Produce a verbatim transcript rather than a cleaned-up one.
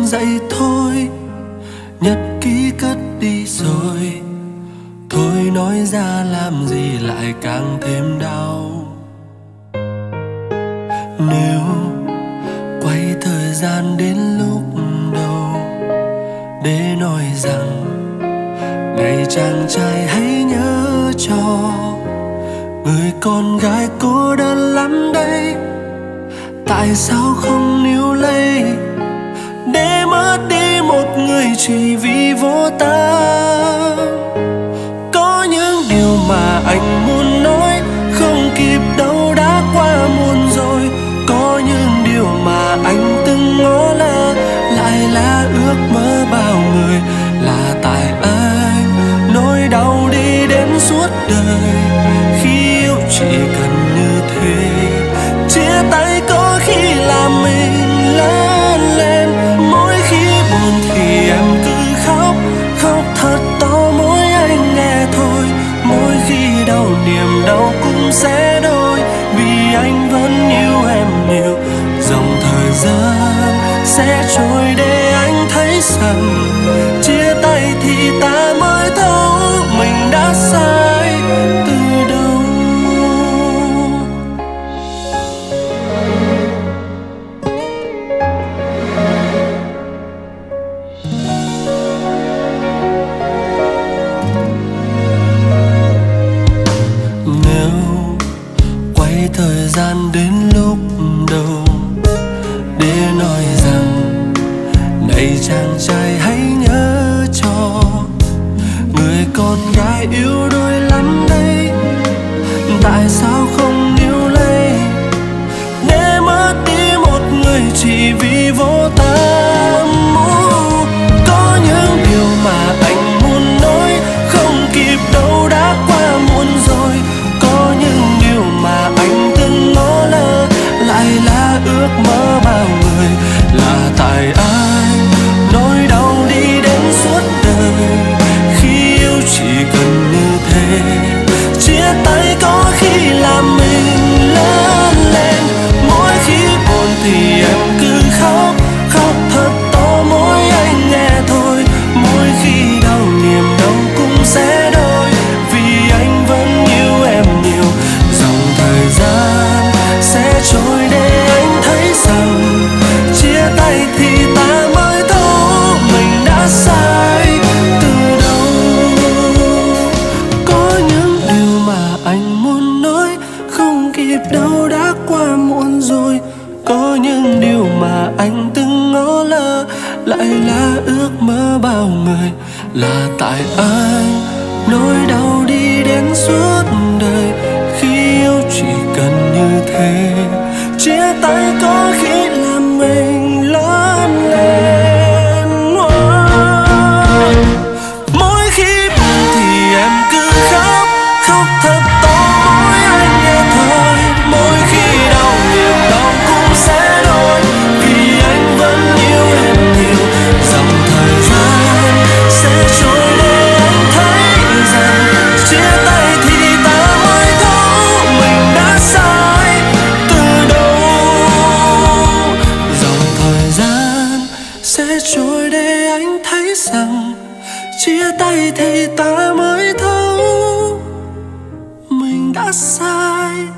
dậy thôi, nhật ký cất đi rồi. Thôi nói ra làm gì lại càng thêm đau. Nếu quay thời gian đến lúc đầu để nói rằng này chàng trai hãy nhớ cho người con gái cô đơn lắm đây. Tại sao không níu lấy để mất đi một người chỉ vì vô tâm? Có những điều mà anh muốn nói không kịp đâu, đã qua muôn rồi. Có những điều mà anh từng ngó lơ lại là ước mơ bao người. Là tại anh nỗi đau đi đến suốt đời, khi yêu chỉ cần như thế. Chia tay có khi làm mình lớn lên, mỗi khi buồn thì em cứ khóc, khóc thật to mỗi anh nghe thôi. Mỗi khi đau niềm đau cũng sẽ đôi, vì anh vẫn yêu em nhiều. Dòng thời gian sẽ trôi để anh thấy rằng chia tay thì ta mới thấu mình đã sai từ đâu. Nếu quay thời gian đến lúc đầu để nói rằng này chàng trai hãy nhớ cho người con gái yếu đuối lắm đây. Tại sao không níu lấy để mất đi một người chỉ vì vô tâm? Có những điều mà anh muốn nói không kịp đâu, đã qua muôn rồi. Có những điều mà anh từng ngó lơ lại là ước mơ bao người. Là tại anh nỗi đau đi đến suốt đời, khi yêu chỉ cần như thế. Chia tay có khi làm mình lớn lên, mỗi khi buồn thì em cứ khóc, khóc thật to mỗi anh nghe thôi. Mỗi khi đau niềm đau cũng sẽ đôi, vì anh vẫn yêu em nhiều. Dòng thời gian sẽ trôi để anh thấy rằng chia tay thì ta mới thấu mình đã sai từ đâu. Có những điều mà anh muốn nói không kịp đâu, đã qua muộn rồi. Có những điều mà anh từng ngó lơ lại là ước mơ bao người. Là tại anh nỗi đau đi đến suốt đời, khi yêu chỉ cần như thế. Chia tay có khi làm mình lớn lên. Mỗi khi buồn thì em cứ khóc, khóc thật to mỗi anh nghe thôi. Mỗi khi đau niềm đau cũng sẽ đôi, vì anh vẫn yêu em nhiều. Dòng thời gian sẽ trôi để anh thấy rằng chia tay thì ta mới thấu mình đã sai từ đâu. Dòng thời gian sẽ trôi để anh thấy rằng chia tay thì ta mới thấu mình đã sai.